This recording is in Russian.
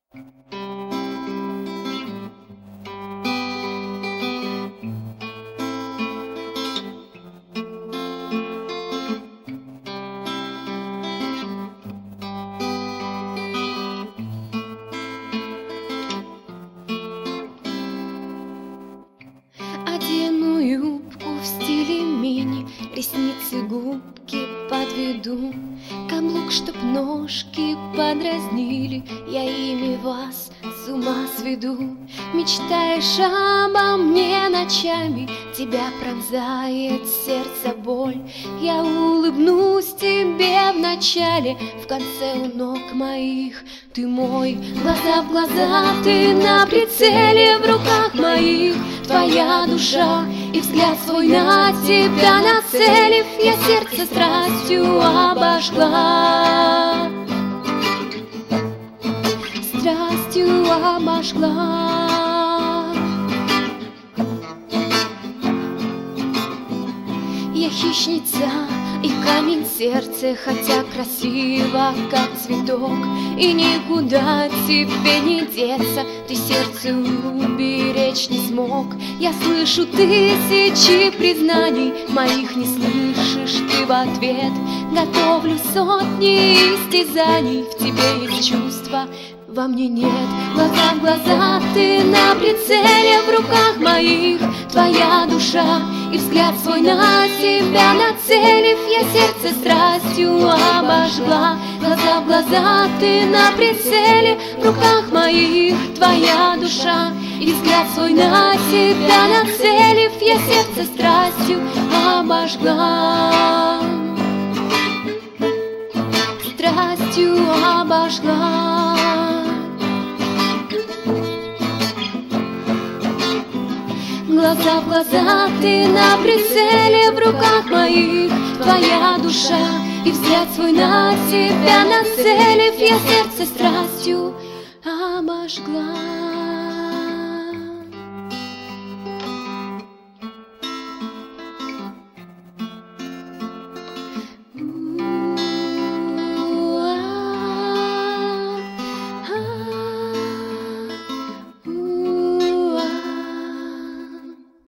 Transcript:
Одену юбку в стиле мини, ресницы, губки подведу, каблук, чтоб ножки подразнили, я ими вас с ума сведу. Мечтаешь обо мне ночами, тебя пронзает сердце боль. Я улыбнусь тебе вначале, в конце у ног моих ты мой. Глаза в глаза, ты на прицеле, в руках моих твоя душа. И взгляд свой на тебя нацелив, я сердце страстью обожгла. Страстью обожгла. Я хищница и камень сердца, хотя красиво, как цветок, и никуда тебе не деться, ты сердце уберечь не смог. Я слышу тысячи признаний, моих не слышишь ты в ответ. Готовлю сотни истязаний, в тебе есть чувства, во мне нет. Глаза в глаза, ты на прицеле, в руках моих твоя душа. И взгляд свой на тебя нацелив, я сердце страстью обожгла. Глаза в глаза, ты на прицеле, в руках моих твоя душа. И взгляд свой на тебя нацелив, я сердце страстью обожгла. Страстью обожгла. Глаза в глаза, ты на прицеле, в руках моих твоя душа. И взгляд свой на тебя нацелив, я сердце страстью обожгла.